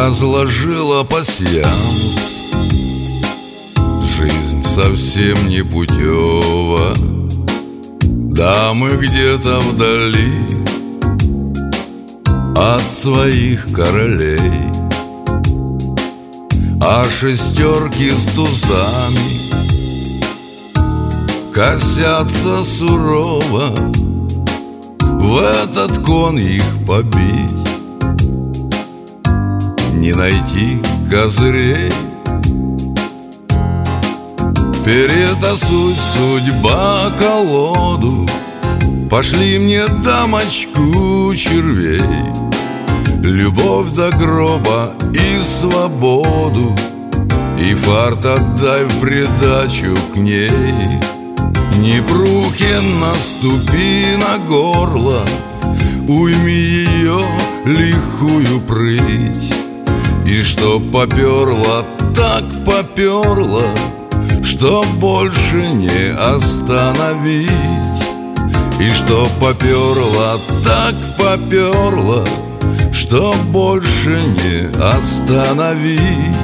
разложила пасьянс. Жизнь совсем не путева, да мы где-то вдали от своих королей. А шестерки с тузами косятся сурово, в этот кон их побить, не найти козырей. Перетасуй, судьба, колоду, пошли мне дамочку червей. Любовь до гроба и свободу, и фарт отдай в придачу к ней. Непрухе наступи на горло, уйми ее лихую прыть. И чтоб поперла, так поперла, что больше не остановить. И чтоб поперла, так поперла, что больше не остановить.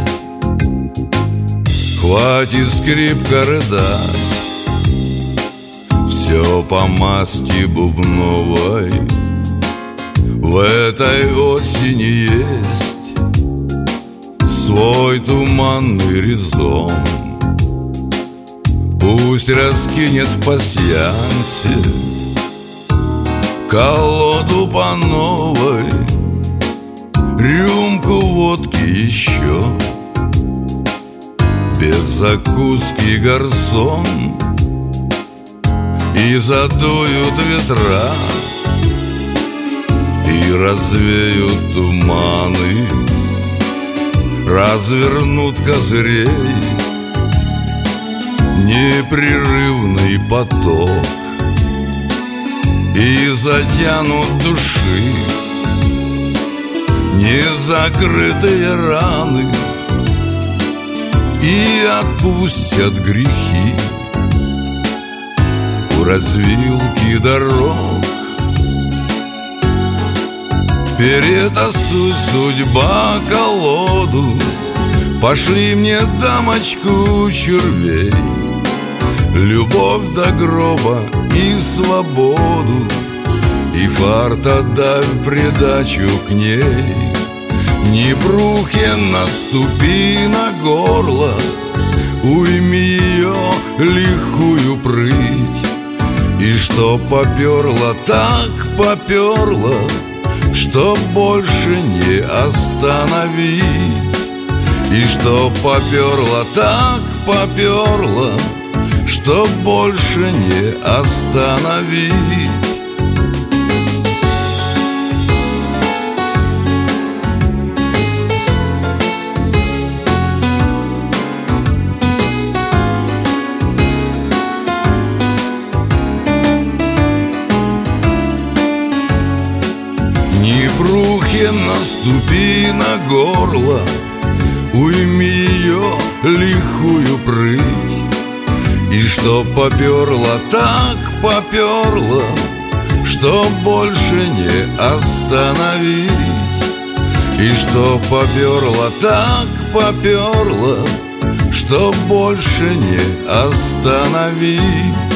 Хватит скрипка рыдать, все по масти бубновой. В этой осени есть свой туманный резон. Пусть раскинет в пасьянсе колоду по новой, рюмку водки еще, без закуски гарсон. И задуют ветра, и развеют туманы, развернут козырей непрерывный поток, и затянут души незакрытые раны, и отпустят грехи у развилки дорог. Перетасуй, судьба, колоду, пошли мне дамочку червей. Любовь до гроба и свободу, и фарт отдай в придачу к ней. Непрухе наступи на горло, уйми ее лихую прыть. И что поперла, так поперла, что больше не остановить. И что поперла, так поперла, что больше не остановить. Непрухе наступи на горло, уйми ее лихую прыть. И что поперла, так поперла, что больше не остановить. И что поперла, так поперла, что больше не остановить.